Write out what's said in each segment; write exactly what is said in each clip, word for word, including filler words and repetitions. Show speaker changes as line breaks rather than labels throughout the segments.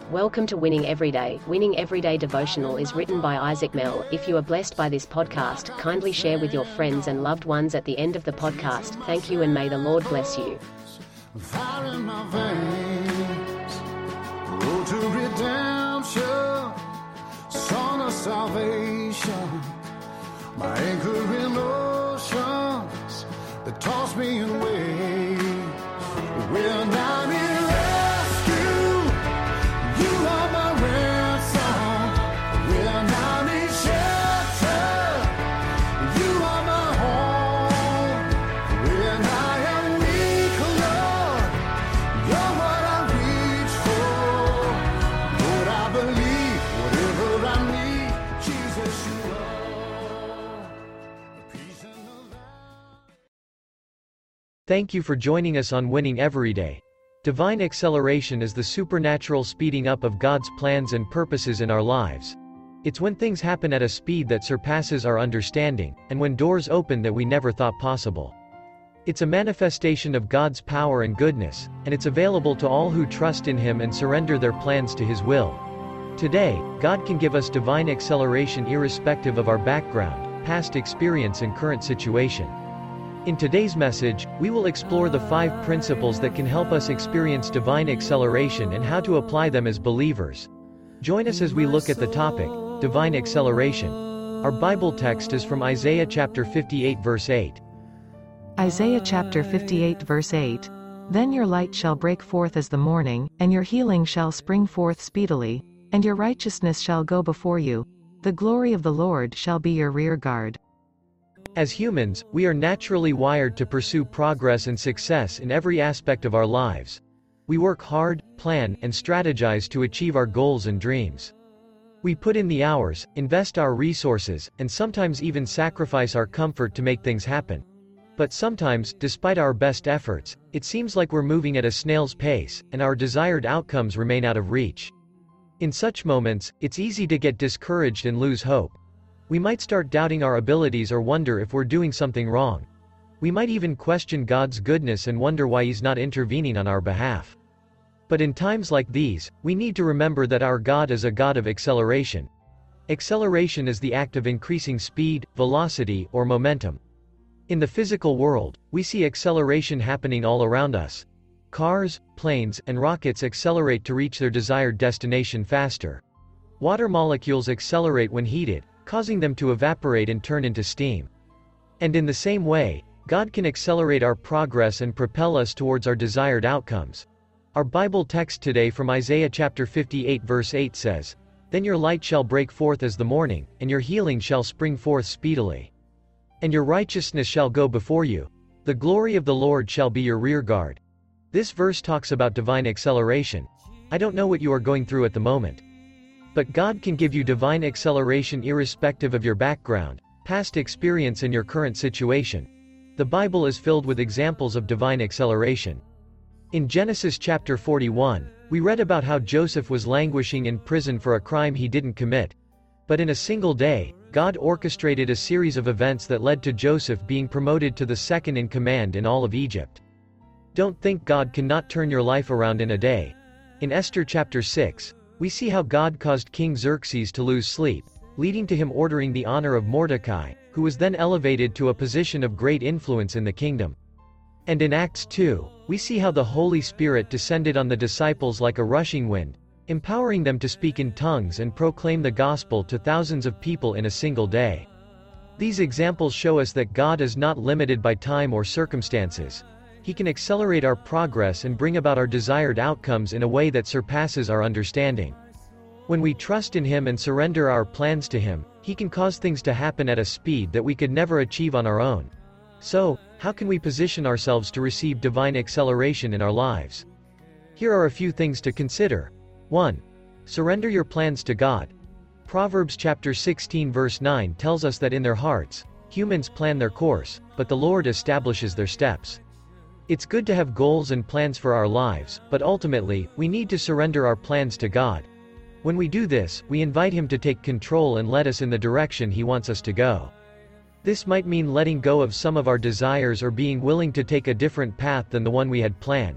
Welcome to Winning Everyday. Winning Everyday Devotional is written by Isaac Mell. If you are blessed by this podcast, kindly share with your friends and loved ones at the end of the podcast. Thank you and may the Lord bless you.
Fire in my veins, road to redemption, song of salvation, my anchor in oceans that toss me in waves. When I'm in rescue, you are my ransom. When I'm in shelter, you are my home. When I am weak, Lord, you're what I reach for. Lord, I believe whatever I need, Jesus, you are. Peace in the valley.
Thank you for joining us on Winning Everyday. Divine acceleration is the supernatural speeding up of God's plans and purposes in our lives. It's when things happen at a speed that surpasses our understanding, and when doors open that we never thought possible. It's a manifestation of God's power and goodness, and it's available to all who trust in Him and surrender their plans to His will. Today, God can give us divine acceleration irrespective of our background, past experience and current situation. In today's message, we will explore the five principles that can help us experience divine acceleration and how to apply them as believers. Join us as we look at the topic, divine acceleration. Our Bible text is from Isaiah chapter fifty-eight verse eight.
Isaiah chapter fifty-eight verse eight. Then your light shall break forth as the morning, and your healing shall spring forth speedily, and your righteousness shall go before you. The glory of the Lord shall be your rear guard.
As humans, we are naturally wired to pursue progress and success in every aspect of our lives. We work hard, plan, and strategize to achieve our goals and dreams. We put in the hours, invest our resources, and sometimes even sacrifice our comfort to make things happen. But sometimes, despite our best efforts, it seems like we're moving at a snail's pace, and our desired outcomes remain out of reach. In such moments, it's easy to get discouraged and lose hope. We might start doubting our abilities or wonder if we're doing something wrong. We might even question God's goodness and wonder why He's not intervening on our behalf. But in times like these, we need to remember that our God is a God of acceleration. Acceleration is the act of increasing speed, velocity, or momentum. In the physical world, we see acceleration happening all around us. Cars, planes, and rockets accelerate to reach their desired destination faster. Water molecules accelerate when heated, causing them to evaporate and turn into steam. And in the same way, God can accelerate our progress and propel us towards our desired outcomes. Our Bible text today from Isaiah chapter fifty-eight verse eight says, "Then your light shall break forth as the morning, and your healing shall spring forth speedily. And your righteousness shall go before you. The glory of the Lord shall be your rear guard." This verse talks about divine acceleration. I don't know what you are going through at the moment. But God can give you divine acceleration irrespective of your background, past experience and your current situation. The Bible is filled with examples of divine acceleration. In Genesis chapter forty-one, we read about how Joseph was languishing in prison for a crime he didn't commit. But in a single day, God orchestrated a series of events that led to Joseph being promoted to the second in command in all of Egypt. Don't think God cannot turn your life around in a day. In Esther chapter six, we see how God caused King Xerxes to lose sleep, leading to him ordering the honor of Mordecai, who was then elevated to a position of great influence in the kingdom. And in Acts two, we see how the Holy Spirit descended on the disciples like a rushing wind, empowering them to speak in tongues and proclaim the gospel to thousands of people in a single day. These examples show us that God is not limited by time or circumstances. He can accelerate our progress and bring about our desired outcomes in a way that surpasses our understanding. When we trust in Him and surrender our plans to Him, He can cause things to happen at a speed that we could never achieve on our own. So, how can we position ourselves to receive divine acceleration in our lives? Here are a few things to consider. one. Surrender your plans to God. Proverbs chapter sixteen verse nine tells us that in their hearts, humans plan their course, but the Lord establishes their steps. It's good to have goals and plans for our lives, but ultimately, we need to surrender our plans to God. When we do this, we invite Him to take control and lead us in the direction He wants us to go. This might mean letting go of some of our desires or being willing to take a different path than the one we had planned.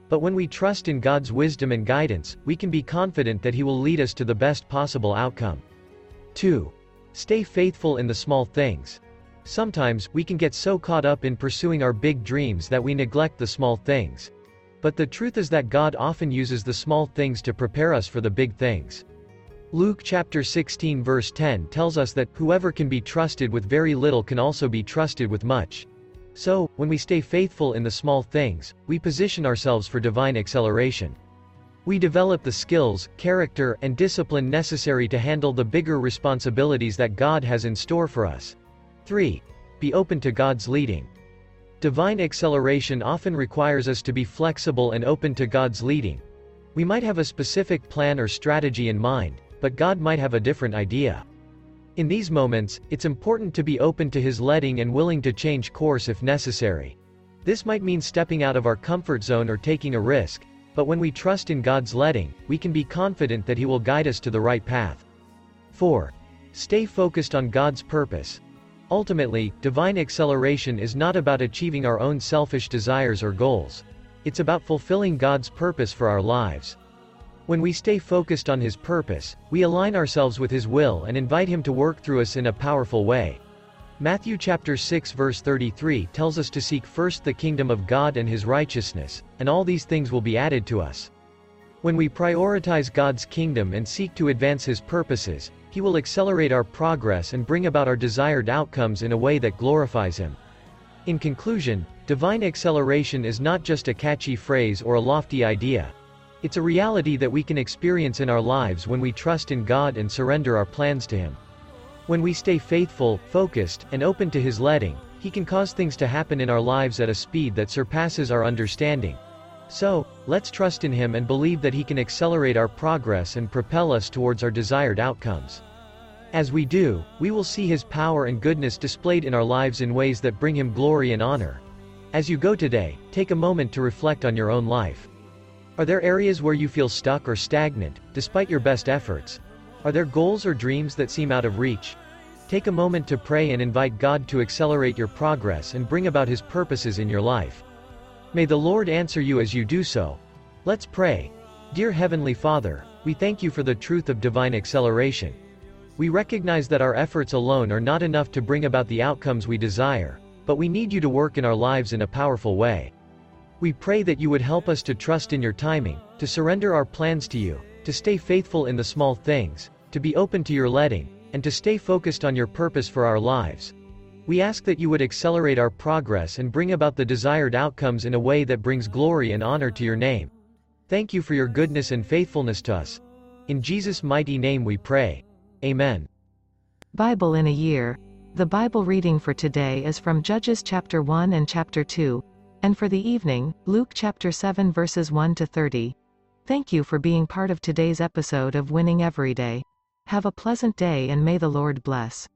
But when we trust in God's wisdom and guidance, we can be confident that He will lead us to the best possible outcome. two. Stay faithful in the small things. Sometimes, we can get so caught up in pursuing our big dreams that we neglect the small things. But the truth is that God often uses the small things to prepare us for the big things. Luke chapter sixteen verse ten tells us that, whoever can be trusted with very little can also be trusted with much. So, when we stay faithful in the small things, we position ourselves for divine acceleration. We develop the skills, character, and discipline necessary to handle the bigger responsibilities that God has in store for us. three. Be open to God's leading. Divine acceleration often requires us to be flexible and open to God's leading. We might have a specific plan or strategy in mind, but God might have a different idea. In these moments, it's important to be open to His leading and willing to change course if necessary. This might mean stepping out of our comfort zone or taking a risk, but when we trust in God's leading, we can be confident that He will guide us to the right path. four. Stay focused on God's purpose. Ultimately, divine acceleration is not about achieving our own selfish desires or goals. It's about fulfilling God's purpose for our lives. When we stay focused on His purpose, we align ourselves with His will and invite Him to work through us in a powerful way. Matthew chapter six verse thirty-three tells us to seek first the kingdom of God and His righteousness, and all these things will be added to us. When we prioritize God's kingdom and seek to advance His purposes, He will accelerate our progress and bring about our desired outcomes in a way that glorifies Him. In conclusion, divine acceleration is not just a catchy phrase or a lofty idea. It's a reality that we can experience in our lives when we trust in God and surrender our plans to Him. When we stay faithful, focused, and open to His leading, He can cause things to happen in our lives at a speed that surpasses our understanding. So, let's trust in Him and believe that He can accelerate our progress and propel us towards our desired outcomes. As we do, we will see His power and goodness displayed in our lives in ways that bring Him glory and honor. As you go today, take a moment to reflect on your own life. Are there areas where you feel stuck or stagnant, despite your best efforts? Are there goals or dreams that seem out of reach? Take a moment to pray and invite God to accelerate your progress and bring about His purposes in your life. May the Lord answer you as you do so. Let's pray. Dear Heavenly Father, we thank You for the truth of divine acceleration. We recognize that our efforts alone are not enough to bring about the outcomes we desire, but we need You to work in our lives in a powerful way. We pray that You would help us to trust in Your timing, to surrender our plans to You, to stay faithful in the small things, to be open to Your leading, and to stay focused on Your purpose for our lives. We ask that You would accelerate our progress and bring about the desired outcomes in a way that brings glory and honor to Your name. Thank You for Your goodness and faithfulness to us. In Jesus' mighty name we pray. Amen.
Bible in a year. The Bible reading for today is from Judges chapter one and chapter two, and for the evening, Luke chapter seven verses one to thirty. Thank you for being part of today's episode of Winning Every Day. Have a pleasant day and may the Lord bless.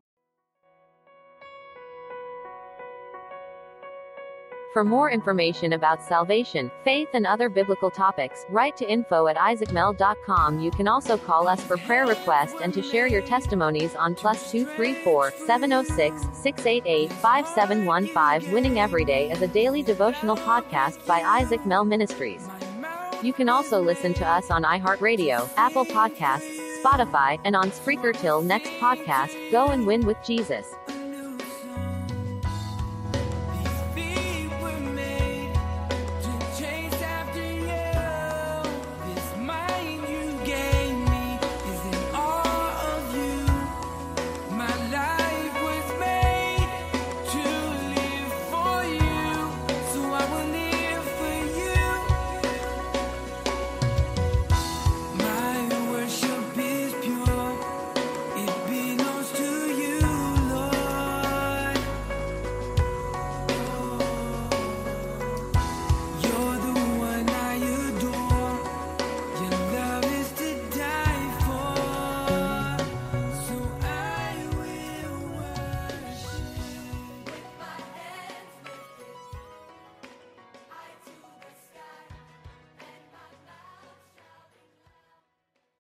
For more information about salvation, faith and other biblical topics, write to info at isaac mel dot com. You can also call us for prayer requests and to share your testimonies on plus two three four, seven oh six, six eight eight, five seven one five. Winning Everyday is a daily devotional podcast by Isaac Mel Ministries. You can also listen to us on iHeartRadio, Apple Podcasts, Spotify, and on Spreaker. Till next podcast, go and win with Jesus.